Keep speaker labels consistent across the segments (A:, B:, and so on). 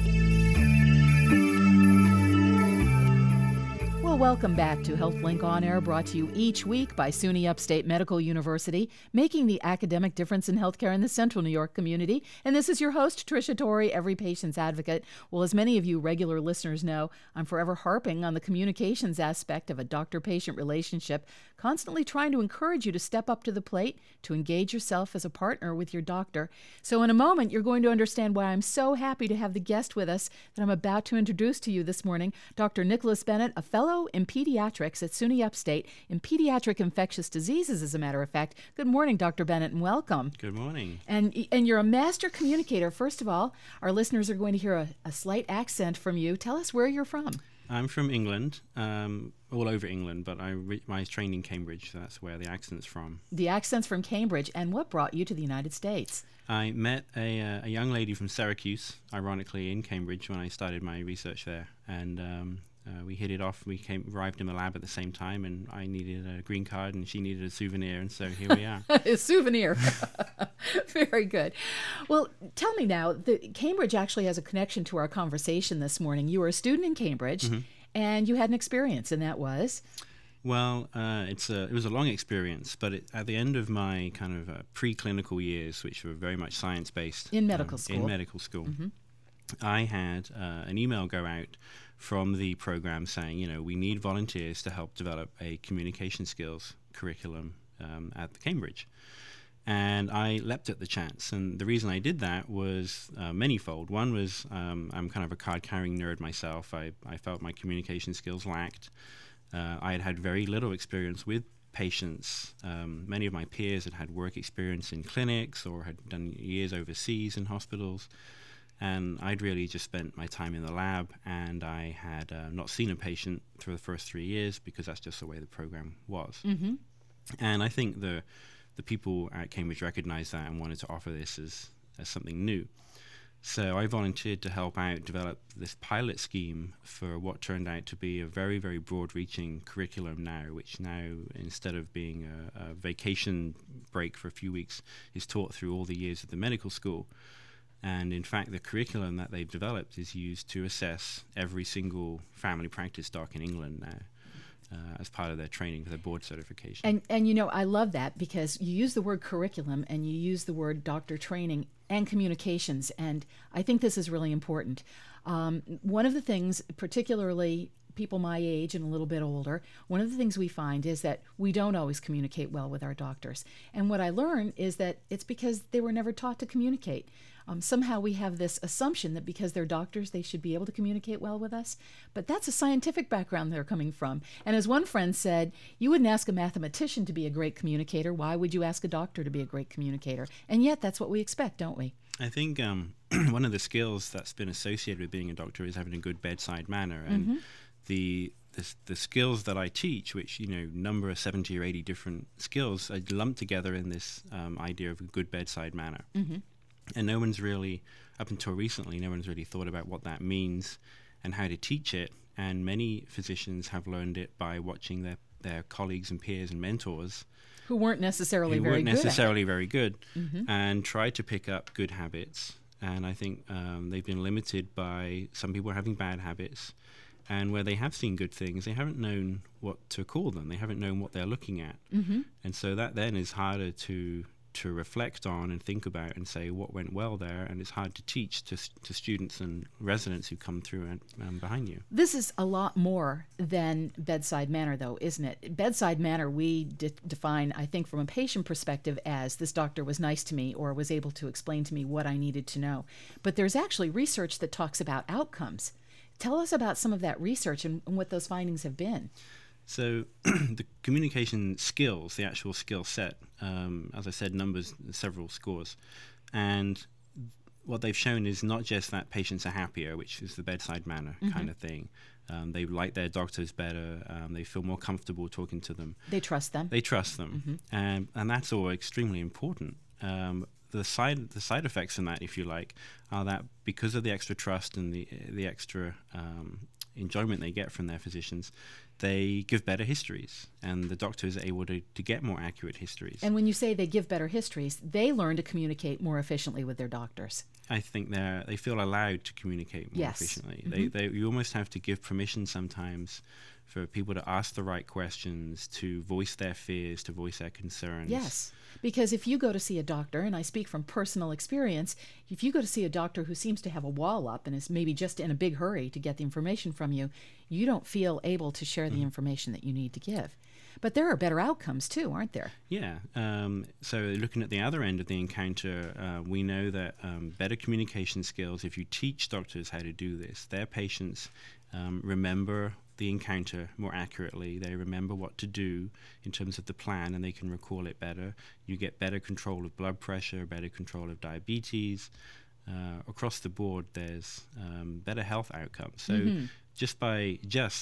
A: Well, welcome back to HealthLink On Air, brought to you each week by SUNY Upstate Medical University, making the academic difference in healthcare in the Central New York community. And this is your host, Tricia Torrey, every patient's advocate. Well, as many of you regular listeners know, I'm forever harping on the communications aspect of a doctor-patient relationship, constantly trying to encourage you to step up to the plate, to engage yourself as a partner with your doctor. So in a moment, you're going to understand why I'm so happy to have the guest with us that I'm about to introduce to you this morning, Dr. Nicholas Bennett, a fellow in pediatrics at SUNY Upstate in pediatric infectious diseases, as a matter of fact. Good morning, Dr. Bennett, and welcome.
B: Good morning.
A: And you're a master communicator. First of all, our listeners are going to hear a slight accent from you. Tell us where you're from.
B: I'm from England, all over England, but my trained in Cambridge, so that's where the accent's from.
A: The accent's from Cambridge. And what brought you to the United States?
B: I met a young lady from Syracuse, ironically, in Cambridge when I started my research there. And we hit it off. We arrived in the lab at the same time, and I needed a green card, and she needed a souvenir, and so here we are.
A: A souvenir. Very good. Well, tell me now, Cambridge actually has a connection to our conversation this morning. You were a student in Cambridge, and you had an experience, and that was?
B: Well, it was a long experience, but at the end of my kind of preclinical years, which were very much science-based.
A: In medical school.
B: I had an email go out from the program saying, we need volunteers to help develop a communication skills curriculum at Cambridge. And I leapt at the chance. And the reason I did that was manyfold. One was I'm kind of a card-carrying nerd myself. I felt my communication skills lacked. I had had very little experience with patients. Many of my peers had work experience in clinics or had done years overseas in hospitals. And I'd really just spent my time in the lab, and I had not seen a patient through the first 3 years because that's just the way the program was. And I think the people at Cambridge recognized that and wanted to offer this as something new. So I volunteered to help out develop this pilot scheme for what turned out to be a very, very broad-reaching curriculum now, which now, instead of being a vacation break for a few weeks, is taught through all the years of the medical school. And in fact, the curriculum that they've developed is used to assess every single family practice doc in England now as part of their training for their board certification.
A: And I love that because you use the word curriculum and you use the word doctor training and communications. And I think this is really important. One of the things, particularly people my age and a little bit older, one of the things we find is that we don't always communicate well with our doctors. And what I learned is that it's because they were never taught to communicate. Somehow we have this assumption that because they're doctors, they should be able to communicate well with us. But that's a scientific background they're coming from. And as one friend said, you wouldn't ask a mathematician to be a great communicator. Why would you ask a doctor to be a great communicator? And yet that's what we expect, don't we?
B: I think one of the skills that's been associated with being a doctor is having a good bedside manner. And the skills that I teach, which, number 70 or 80 different skills, are lumped together in this idea of a good bedside manner. And no one's really, up until recently, no one's really thought about what that means and how to teach it. And many physicians have learned it by watching their colleagues and peers and mentors
A: who weren't necessarily very
B: good and tried to pick up good habits. And I think they've been limited by some people having bad habits. And where they have seen good things, they haven't known what to call them. They haven't known what they're looking at. And so that then is harder to reflect on and think about and say what went well there, and it's hard to teach to students and residents who come through and behind you.
A: This is a lot more than bedside manner, though, isn't it? Bedside manner we define, I think, from a patient perspective as this doctor was nice to me or was able to explain to me what I needed to know. But there's actually research that talks about outcomes. Tell us about some of that research and what those findings have been.
B: So the communication skills, the actual skill set, as I said, numbers several scores. And what they've shown is not just that patients are happier, which is the bedside manner kind of thing. They like their doctors better. They feel more comfortable talking to them.
A: They trust them.
B: And that's all extremely important. The side effects in that, if you like, are that because of the extra trust and the extra enjoyment they get from their physicians, they give better histories, and the doctors are able to get more accurate histories.
A: And when you say they give better histories, they learn to communicate more efficiently with their doctors.
B: I think they feel allowed to communicate more efficiently. Mm-hmm. You almost have to give permission sometimes for people to ask the right questions, to voice their fears, to voice their concerns.
A: Yes, because if you go to see a doctor, and I speak from personal experience, if you go to see a doctor who seems to have a wall up and is maybe just in a big hurry to get the information from you, you don't feel able to share the information that you need to give. But there are better outcomes too, aren't there?
B: Yeah. So looking at the other end of the encounter, we know that better communication skills, if you teach doctors how to do this, their patients remember the encounter more accurately. They remember what to do in terms of the plan, and they can recall it better. You get better control of blood pressure, better control of diabetes. Across the board, there's better health outcomes. So just by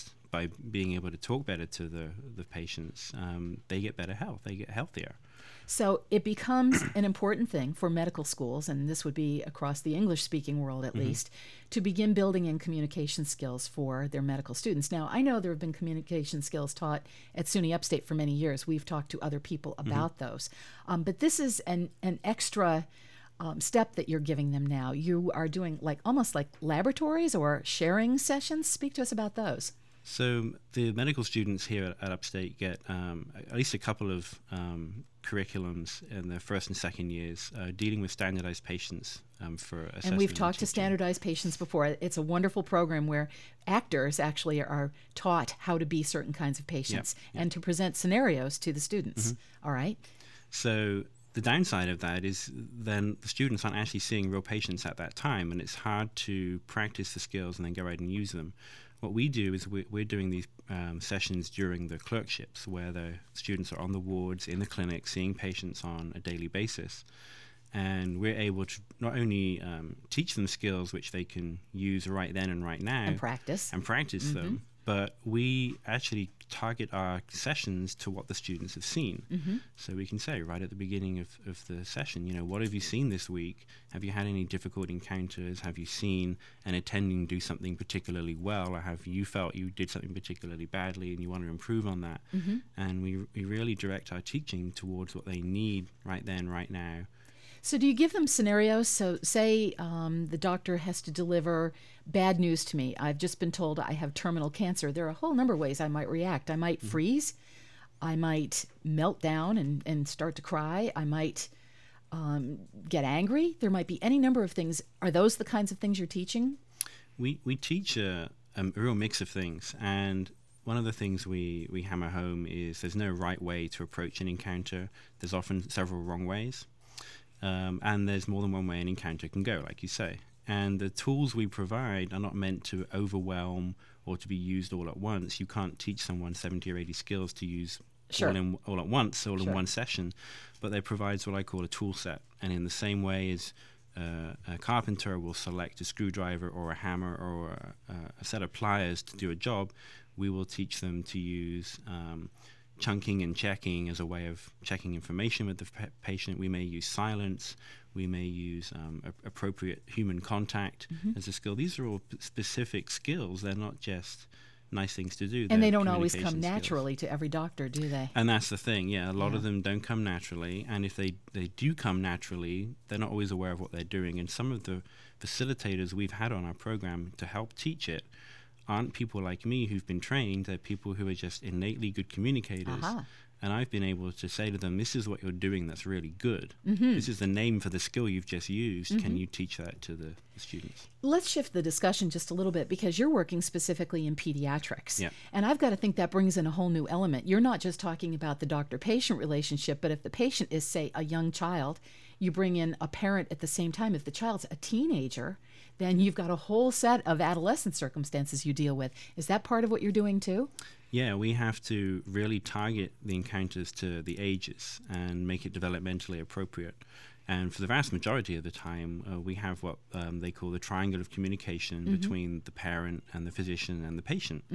B: being able to talk better to the patients, they get better health. They get healthier.
A: So it becomes an important thing for medical schools, and this would be across the English-speaking world at least, to begin building in communication skills for their medical students. Now, I know there have been communication skills taught at SUNY Upstate for many years. We've talked to other people about those. But this is an extra step that you're giving them now. You are doing almost like laboratories or sharing sessions. Speak to us about those.
B: So the medical students here at Upstate get at least a couple of curriculums in their first and second years dealing with standardized patients for assessment.
A: And we've talked to standardized patients before. It's a wonderful program where actors actually are taught how to be certain kinds of patients and to present scenarios to the students. All right?
B: So the downside of that is then the students aren't actually seeing real patients at that time, and it's hard to practice the skills and then go out and use them. What we do is we're doing these sessions during the clerkships where the students are on the wards, in the clinic, seeing patients on a daily basis. And we're able to not only teach them skills which they can use right then and right now.
A: And practice.
B: Them, but we actually target our sessions to what the students have seen. So we can say right at the beginning of the session, what have you seen this week? Have you had any difficult encounters? Have you seen an attending do something particularly well? Or have you felt you did something particularly badly and you want to improve on that? And we really direct our teaching towards what they need right then, right now.
A: So do you give them scenarios? So say the doctor has to deliver bad news to me. I've just been told I have terminal cancer. There are a whole number of ways I might react. I might freeze. I might melt down and start to cry. I might get angry. There might be any number of things. Are those the kinds of things you're teaching?
B: We teach a real mix of things. And one of the things we hammer home is there's no right way to approach an encounter. There's often several wrong ways. And there's more than one way an encounter can go, like you say. And the tools we provide are not meant to overwhelm or to be used all at once. You can't teach someone 70 or 80 skills to use all at once, in one session. But they provide what I call a tool set. And in the same way as a carpenter will select a screwdriver or a hammer or a set of pliers to do a job, we will teach them to use chunking and checking as a way of checking information with the patient. We may use silence. We may use appropriate human contact as a skill. These are all specific skills. They're not just nice things to do.
A: And they don't always come naturally to every doctor, do they?
B: And that's the thing. Yeah, a lot of them don't come naturally. And if they do come naturally, they're not always aware of what they're doing. And some of the facilitators we've had on our program to help teach it aren't people like me who've been trained. They're people who are just innately good communicators. And I've been able to say to them, this is what you're doing that's really good. This is the name for the skill you've just used. Can you teach that to the students?
A: Let's shift the discussion just a little bit because you're working specifically in pediatrics.
B: Yeah.
A: And I've got to think that brings in a whole new element. You're not just talking about the doctor-patient relationship, but if the patient is, say, a young child, you bring in a parent at the same time. If the child's a teenager, then you've got a whole set of adolescent circumstances you deal with. Is that part of what you're doing too?
B: Yeah, we have to really target the encounters to the ages and make it developmentally appropriate. And for the vast majority of the time, we have what they call the triangle of communication between the parent and the physician and the patient.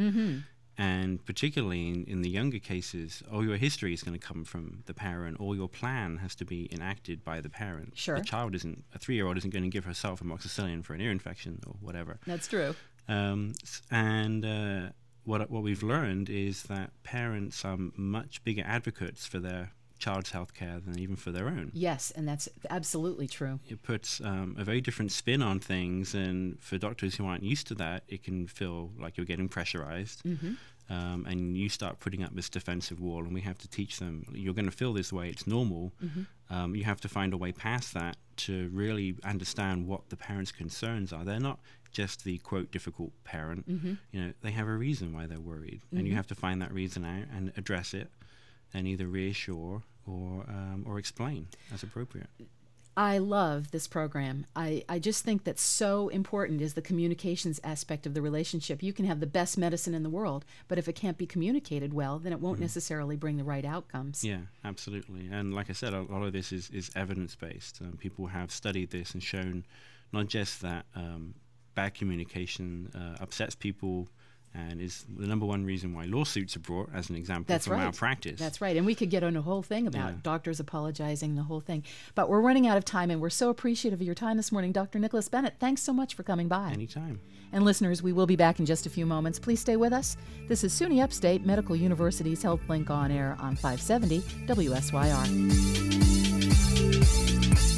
B: And particularly in the younger cases, all your history is going to come from the parent. All your plan has to be enacted by the parent.
A: Sure.
B: The child isn't, a 3-year-old isn't going to give herself amoxicillin for an ear infection or whatever.
A: That's true.
B: what we've learned is that parents are much bigger advocates for their child's healthcare than even for their own.
A: Yes, and that's absolutely true.
B: It puts a very different spin on things, and for doctors who aren't used to that, it can feel like you're getting pressurized. And you start putting up this defensive wall, and we have to teach them, you're going to feel this way, it's normal. You have to find a way past that to really understand what the parents' concerns are. They're not just the, quote, difficult parent. They have a reason why they're worried, and you have to find that reason out and address it and either reassure or explain as appropriate.
A: I love this program. I just think that so important is the communications aspect of the relationship. You can have the best medicine in the world, but if it can't be communicated well, then it won't necessarily bring the right outcomes.
B: Yeah, absolutely. And like I said, a lot of this is evidence-based. People have studied this and shown not just that bad communication upsets people and is the number one reason why lawsuits are brought, as an example, from malpractice.
A: That's right. And we could get on a whole thing about doctors apologizing, the whole thing. But we're running out of time, and we're so appreciative of your time this morning. Dr. Nicholas Bennett, thanks so much for coming by.
B: Anytime.
A: And listeners, we will be back in just a few moments. Please stay with us. This is SUNY Upstate Medical University's Health Link on air on 570 WSYR.